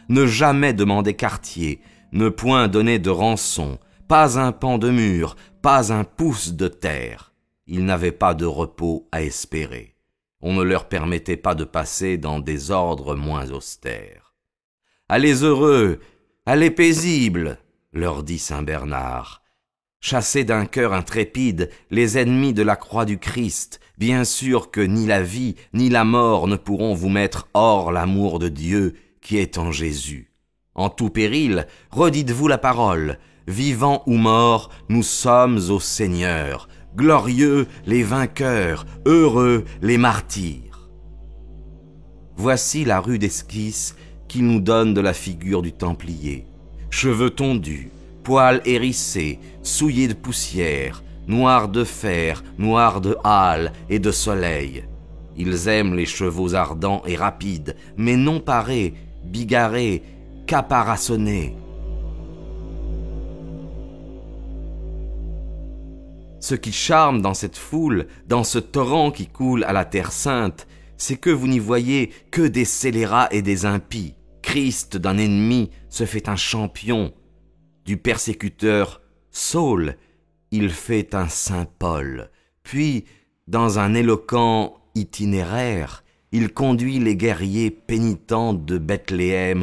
ne jamais demander quartier, ne point donner de rançon, pas un pan de mur, pas un pouce de terre. Ils n'avaient pas de repos à espérer. On ne leur permettait pas de passer dans des ordres moins austères. « Allez heureux, allez paisibles !» leur dit saint Bernard. « Chassez d'un cœur intrépide les ennemis de la croix du Christ, bien sûr que ni la vie ni la mort ne pourront vous mettre hors l'amour de Dieu qui est en Jésus. En tout péril, redites-vous la parole, vivants ou morts, nous sommes au Seigneur, glorieux les vainqueurs, heureux les martyrs. » Voici la rude esquisse qu'il nous donne de la figure du Templier. Cheveux tondus, poils hérissés, souillés de poussière, noirs de fer, noirs de hâle et de soleil. Ils aiment les chevaux ardents et rapides, mais non parés, bigarrés, caparaçonnés. Ce qui charme dans cette foule, dans ce torrent qui coule à la terre sainte, c'est que vous n'y voyez que des scélérats et des impies. Christ d'un ennemi se fait un champion. Du persécuteur Saul, il fait un saint Paul. Puis, dans un éloquent itinéraire, il conduit les guerriers pénitents de Bethléem